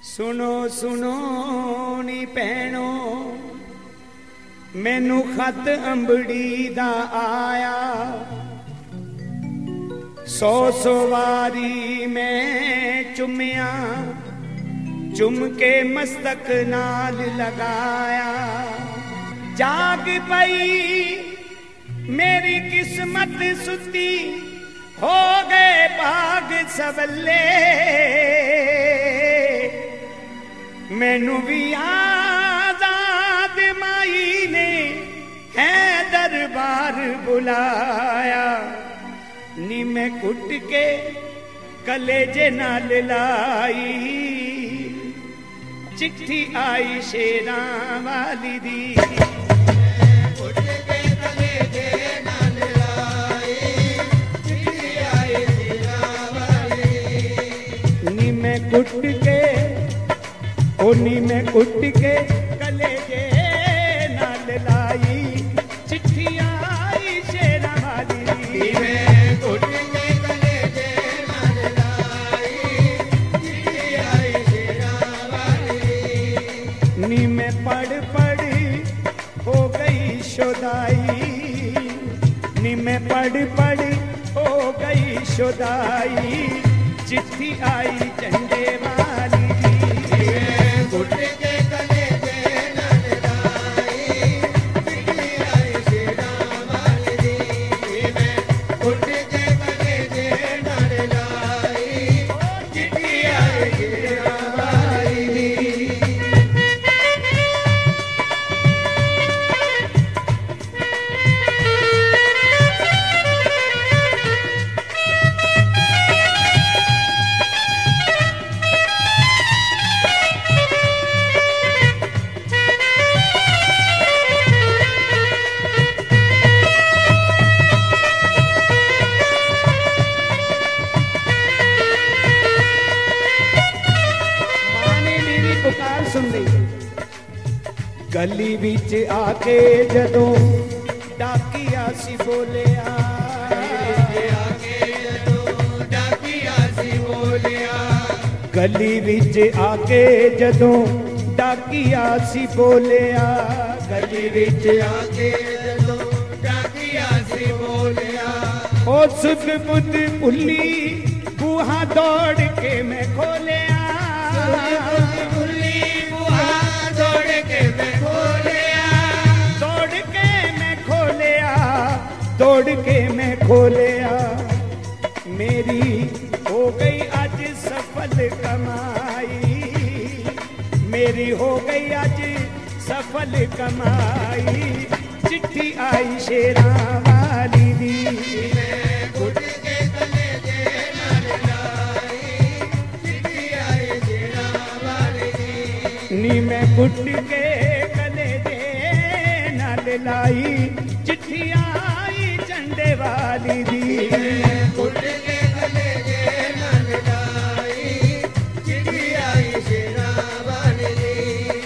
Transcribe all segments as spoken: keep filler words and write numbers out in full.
सुनो सुनो नी भैनो मैनू खत अंबड़ी दा आया, सौ सौ वारी मैं चुमिया, चुम के मस्तक नाल लगाया। जाग पई मेरी किस्मत सुती, हो गए बाग सबले, मैनू भी आजाद माई ने है दरबार बुलाया। नी मैं कुट के कलेजे नाल लाई, चिट्ठी आई शेरां वाली दी। कुट के कलेजे नाल लाई, चिट्ठी आई शेरां वाली। नी मैं कुट के ओ नी मैं कुट के कलेजे नाल लाई, चिट्ठी आई शेरां वाली। नी मैं कुट के कलेजे नाल लाई, चिट्ठी आई शेरां वाली। नी मैं पढ़ पढ़ हो गई शुदाई, नी मैं पढ़ पढ़ हो गई शुदाई, चिट्ठी आई झंडे वाली। कुट के कलेजे नाल लाई, चिट्ठी आई शेरां वाली। मैं कुट के कलेजे नाल लाई, चिट्ठी आई शेरां वाली। गली विच आके जदों डाकिया सी बोलिया, गली विच आके जदों डाकिया सी बोलिया, गली विच आके जदों डाकिया सी बोलिया। ओ सुध बुध भुली बूहा दौड़ के मैं खोलिया, दौड़ के मैं खोलिया। मेरी हो गई आज सफल कमाई, मेरी हो गई आज सफल कमाई, चिट्ठी आई शेरां वाली दी। कुट के कलेजे नाल लाई, चिट्ठी आई शेरां वाली दी। नी मैं कुट के कलेजे नाल लाई, चिट्ठी आई झंडे वाली दी। कुट के कलेजे नाल लाई, चिट्ठी आई शेरां वाली दी।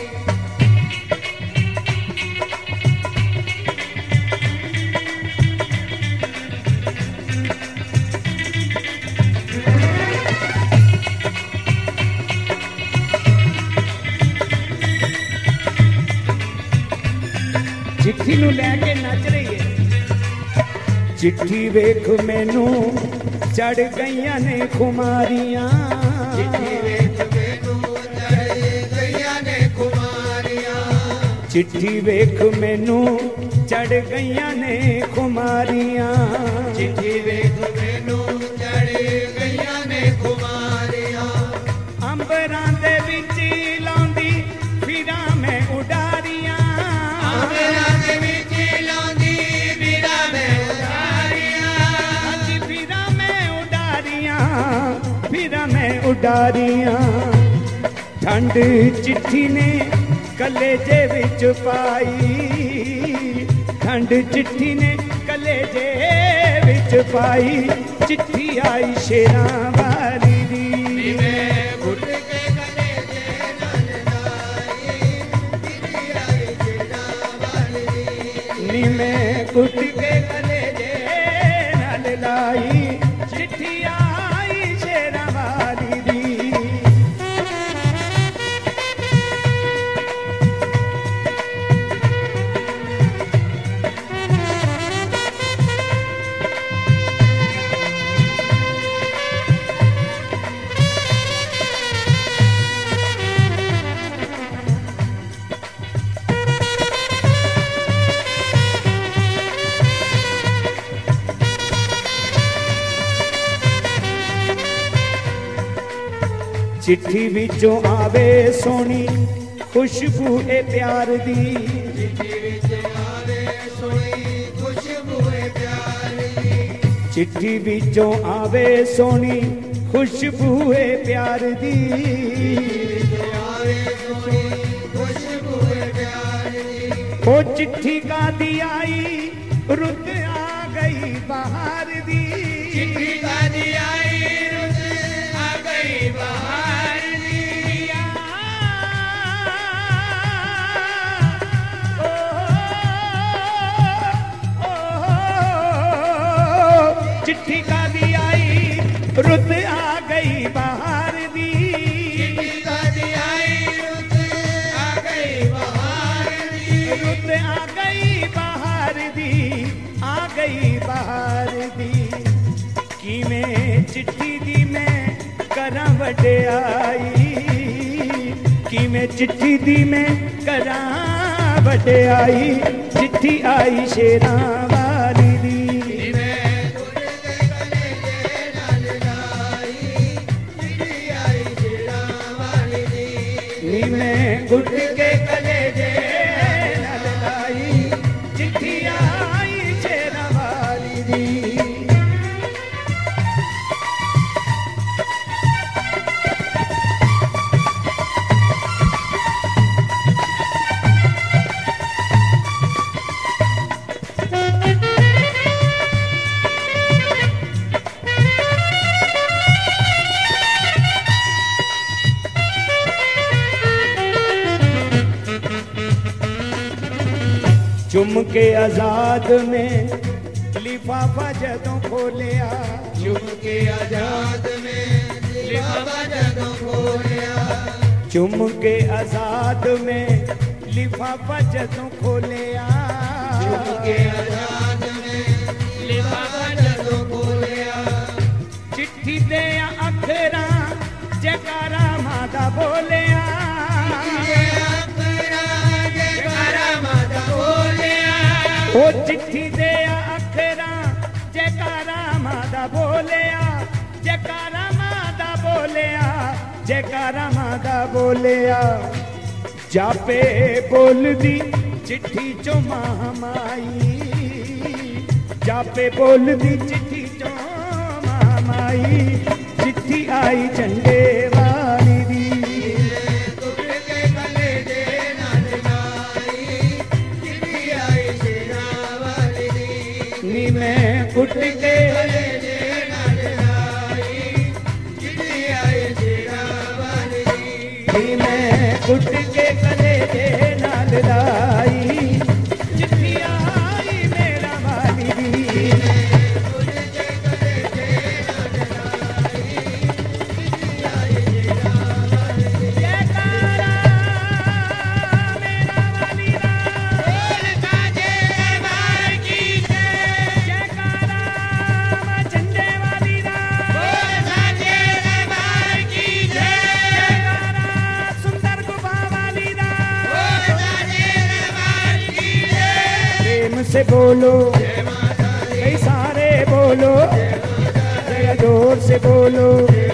चिट्ठी नूं लैके नच रही है। चिट्ठी वेख मैनू चढ़ गईयां ने खुमारियां, चिट्ठी वेख मैनू चढ़ गईयां ने खुमारियां, चिट्ठी वेख मैनू चढ़ गईयां ने खुमारियां, चिट्ठी वेख मैनू चढ़ गईयां ने खुमारियां। अंबरां दे विच लाउंदी फिरां मैं उडारियां, अंबरां दे विच लाउंदी फिरां मैं फिरा मैं उडारियां। ठंड चिट्ठी ने कलेजे विच पाई, ठंड चिट्ठी ने कलेजे विच पाई, चिट्ठी आई शेरां वाली दी। मैं कुट के कलेजे नाल लाई, चिट्ठी आई शेरां वाली दी। नी मैं कुट के कलेजे नाल लाई, चिट्ठी आई शेरां वाली दी। चिट्ठी विचों आवे सोनी खुशबू ए प्यार दी, चिट्ठी विचों आवे सोनी खुशबू ए प्यार दी, चिट्ठी विचों आवे सोनी खुशबू ए प्यार दी, आवे सोनी खुशबू ए प्यार दी। ओ चिट्ठी का दी आई रुत आ गई बाहर दी, चिट्ठी का दी आई रुत आ गई बाहर दी, ओ, ओ, ओ, चिट्ठी का दी आई रुत आ गई बाहर दी, चिट्ठी का दी आई रुत आ गई बाहर दी, रुत आ गई बाहर दी, आ गई बाहर दी। कि मैं चिट्ठी दी मैं करा वड्याई, कि मैं चिट्ठी दी मैं करा वड्याई, चिट्ठी आई शेरां वाली दी, नी मैं गुट के कलेजे नाल लाई, चिट्ठी आई शेरां वाली दी। चुम के आजाद में लिफाफा जदों खोलिया, चुम के आजाद में लिफाफा जदों खोलिया, चुम के आजाद में लिफाफा जदों खोलिया, चुम के आजाद में लिफाफा जदों खोलिया, चिट्ठी दे अखरा जयकारा मादा बोलिया, ओ चिट्ठी दे अखरा जयकारा मादा बोलिया, जयकारा मादा बोलिया, जयकारा मादा बोलिया, जापे बोल दी चिट्ठी चो महामाई, जापे बोल दी चिट्ठी चो महामाई, चिट्ठी आई झंडे वाली दी, नी मैं कुट के कलेजे नाल लाई, चिट्ठी आई शेरा वाली दी, नी मैं कुट के कलेजे नाल लाई, चिट्ठी आई मेरा वाली दी, कुट के कलेजे नाल लाई, चिट्ठी आई शेरा वाली दी। जयकारा मेरा वाली दा, बोल साजे दरबार की जय, जयकारा झंडे वाली दा, बोल साजे दरबार की जय, जयकारा सुंदर गुफा वाली दा, बोल साजे दरबार की जय, प्रेम से बोलो जय माता दी, कई सारे बोलो, जय जोर से बोलो,